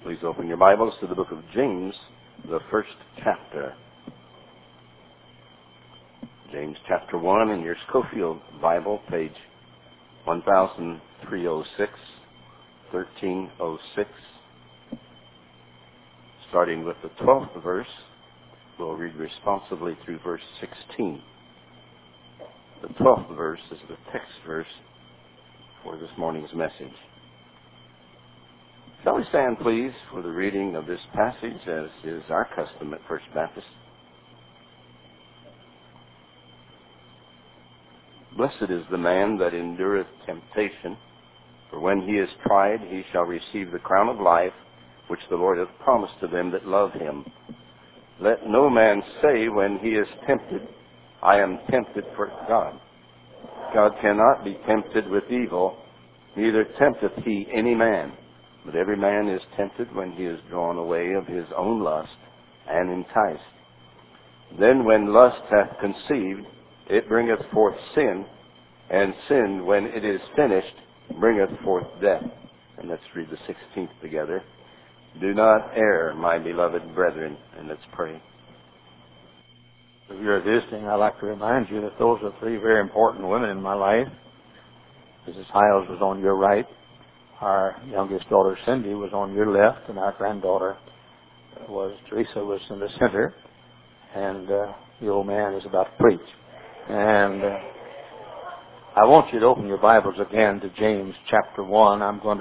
Please open your Bibles to the book of James, the first chapter. James chapter 1 in your Schofield Bible, page 1306, 1306. Starting with the 12th verse, we'll read responsively through verse 16. The 12th verse is the text verse for this morning's message. Shall we stand, please, for the reading of this passage, as is our custom at First Baptist? Blessed is the man that endureth temptation, for when he is tried, he shall receive the crown of life, which the Lord hath promised to them that love him. Let no man say when he is tempted, I am tempted for God. God cannot be tempted with evil, neither tempteth he any man. But every man is tempted when he is drawn away of his own lust and enticed. Then when lust hath conceived, it bringeth forth sin, and sin, when it is finished, bringeth forth death. And let's read the 16th together. Do not err, my beloved brethren. And let's pray. If you're visiting, I'd like to remind you that those are three very important women in my life. Mrs. Hiles was on your right. Our youngest daughter, Cindy, was on your left, and our granddaughter Teresa was in the center, and the old man is about to preach. And I want you to open your Bibles again to James chapter 1. I'm going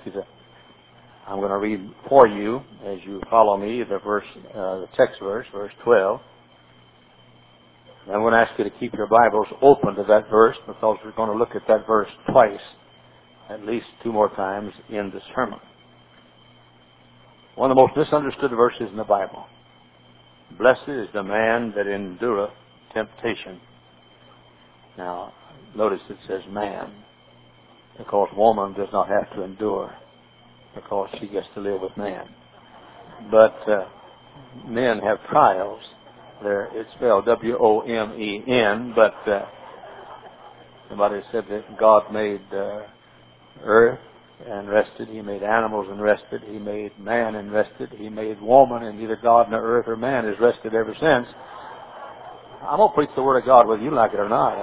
to read for you, as you follow me, the text verse, verse 12. And I'm going to ask you to keep your Bibles open to that verse, because we're going to look at that verse twice, at least two more times in the sermon. One of the most misunderstood verses in the Bible. Blessed is the man that endureth temptation. Now, notice it says man, because woman does not have to endure, because she gets to live with man. But men have trials. It's spelled W-O-M-E-N, but somebody said that God made earth and rested. He made animals and rested. He made man and rested. He made woman, and neither God nor earth or man has rested ever since. I'm going to preach the Word of God whether you like it or not.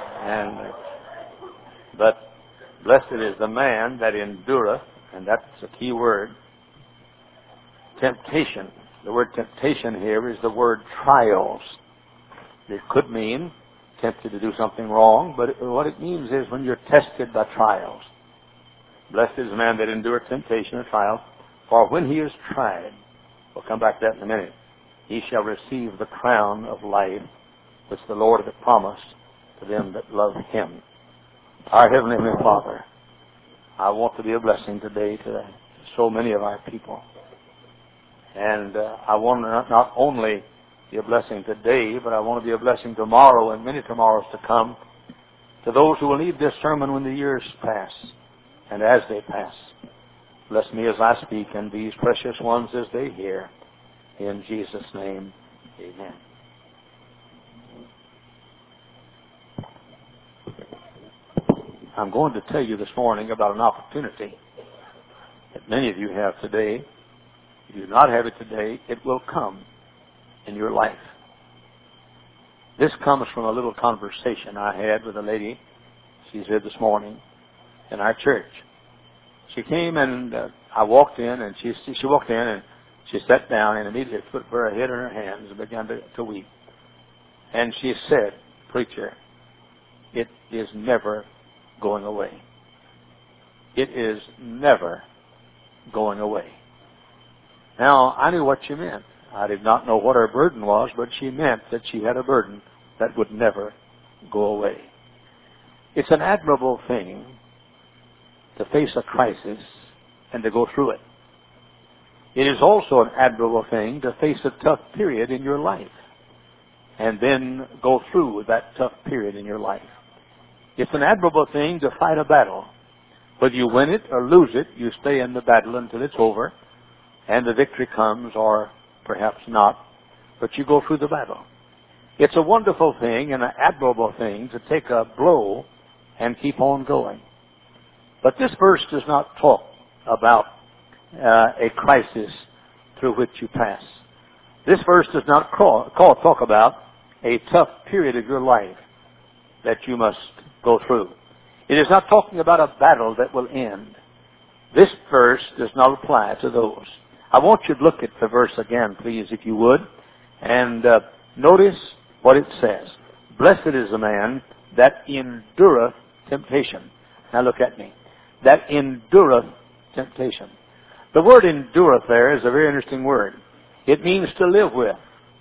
But blessed is the man that endureth, and that's a key word, temptation. The word temptation here is the word trials. It could mean tempted to do something wrong, but what it means is when you're tested by trials. Blessed is the man that endureth temptation and trials, for when he is tried, we'll come back to that in a minute, he shall receive the crown of life, which the Lord hath promised to them that love him. Our Heavenly Father, I want to be a blessing today to so many of our people. And I want to not only be a blessing today, but I want to be a blessing tomorrow and many tomorrows to come to those who will need this sermon when the years pass and as they pass. Bless me as I speak and these precious ones as they hear. In Jesus' name, amen. I'm going to tell you this morning about an opportunity that many of you have today. If you do not have it today, it will come in your life. This comes from a little conversation I had with a lady. She's here this morning in our church. She came and I walked in, and she walked in and she sat down and immediately put her head in her hands and began to weep. And she said, "Preacher, it is never going away. It is never going away." Now, I knew what she meant. I did not know what her burden was, but she meant that she had a burden that would never go away. It's an admirable thing to face a crisis and to go through it. It is also an admirable thing to face a tough period in your life and then go through that tough period in your life. It's an admirable thing to fight a battle. Whether you win it or lose it, you stay in the battle until it's over and the victory comes, or perhaps not, but you go through the battle. It's a wonderful thing and an admirable thing to take a blow and keep on going. But this verse does not talk about a crisis through which you pass. This verse does not talk about a tough period of your life that you must go through. It is not talking about a battle that will end. This verse does not apply to those. I want you to look at the verse again, please, if you would, and notice what it says. Blessed is the man that endureth temptation. Now look at me. That endureth temptation. The word endureth there is a very interesting word. It means to live with.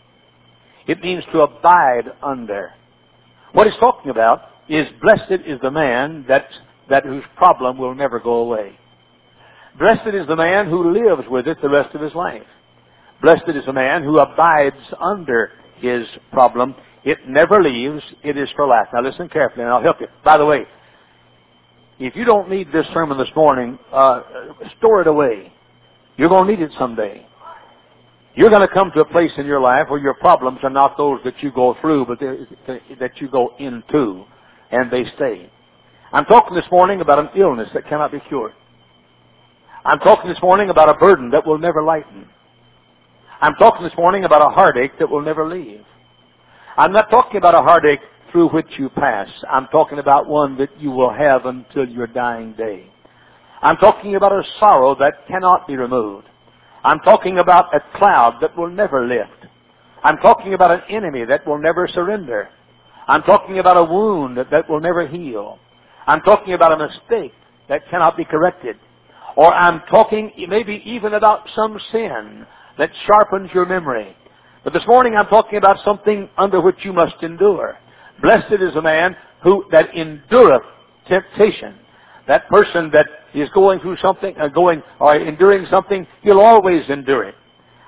It means to abide under. What he's talking about is blessed is the man that whose problem will never go away. Blessed is the man who lives with it the rest of his life. Blessed is the man who abides under his problem. It never leaves. It is for life. Now listen carefully and I'll help you. By the way, if you don't need this sermon this morning, store it away. You're going to need it someday. You're going to come to a place in your life where your problems are not those that you go through, but that you go into, and they stay. I'm talking this morning about an illness that cannot be cured. I'm talking this morning about a burden that will never lighten. I'm talking this morning about a heartache that will never leave. I'm not talking about a heartache through which you pass. I'm talking about one that you will have until your dying day. I'm talking about a sorrow that cannot be removed. I'm talking about a cloud that will never lift. I'm talking about an enemy that will never surrender. I'm talking about a wound that will never heal. I'm talking about a mistake that cannot be corrected. Or I'm talking maybe even about some sin that sharpens your memory. But this morning I'm talking about something under which you must endure. Blessed is a man that endureth temptation. That person that is going through something, enduring something, he'll always endure it.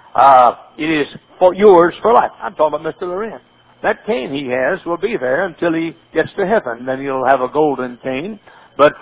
It is yours for life. I'm talking about Mr. Loren. That cane he has will be there until he gets to heaven. Then he'll have a golden cane. But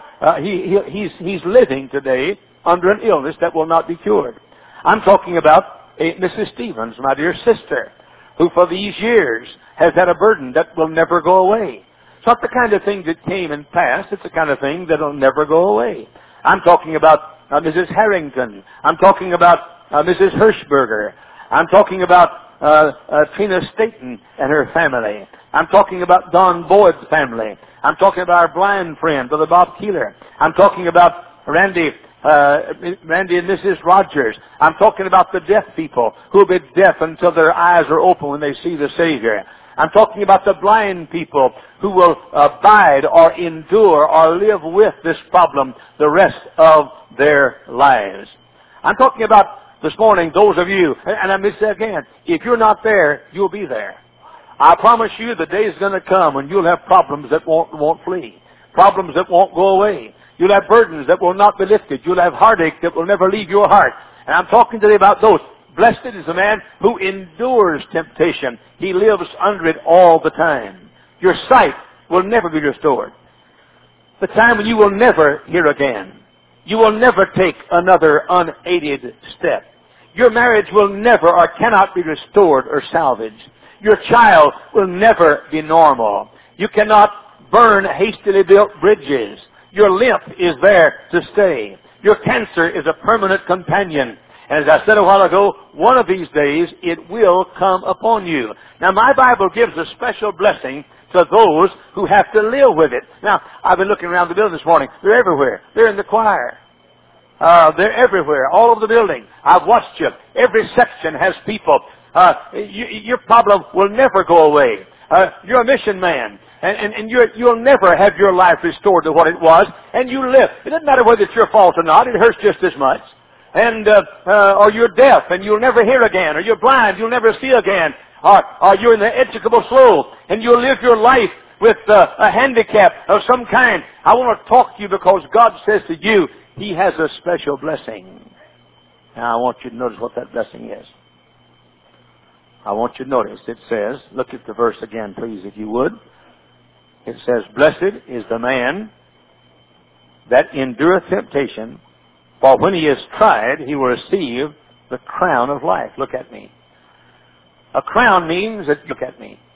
he's living today under an illness that will not be cured. I'm talking about Mrs. Stevens, my dear sister, who for these years has had a burden that will never go away. It's not the kind of thing that came and passed. It's the kind of thing that will never go away. I'm talking about Mrs. Harrington. I'm talking about Mrs. Hirschberger. I'm talking about Trina Staten and her family. I'm talking about Don Boyd's family. I'm talking about our blind friend, Brother Bob Keeler. I'm talking about Randy and Mrs. Rogers. I'm talking about the deaf people who will be deaf until their eyes are open when they see the Savior. I'm talking about the blind people who will abide or endure or live with this problem the rest of their lives. I'm talking about this morning those of you, and I may say again, if you're not there, you'll be there. I promise you the day is going to come when you'll have problems that won't flee, problems that won't go away. You'll have burdens that will not be lifted. You'll have heartache that will never leave your heart. And I'm talking today about those. Blessed is the man who endures temptation. He lives under it all the time. Your sight will never be restored. The time when you will never hear again. You will never take another unaided step. Your marriage will never or cannot be restored or salvaged. Your child will never be normal. You cannot burn hastily built bridges. Your limp is there to stay. Your cancer is a permanent companion. And as I said a while ago, one of these days it will come upon you. Now my Bible gives a special blessing to those who have to live with it. Now, I've been looking around the building this morning. They're everywhere. They're in the choir. They're everywhere, all over the building. I've watched you. Every section has people. Your problem will never go away. You're a mission man. And you'll never have your life restored to what it was. And you live. It doesn't matter whether it's your fault or not. It hurts just as much. And or you're deaf and you'll never hear again. Or you're blind, you'll never see again. Or you're in the educable slow and you'll live your life with a handicap of some kind. I want to talk to you because God says to you, He has a special blessing. Now I want you to notice what that blessing is. I want you to notice. It says, look at the verse again, please, if you would. It says, blessed is the man that endureth temptation, for when he is tried, he will receive the crown of life. Look at me. A crown means that, look at me.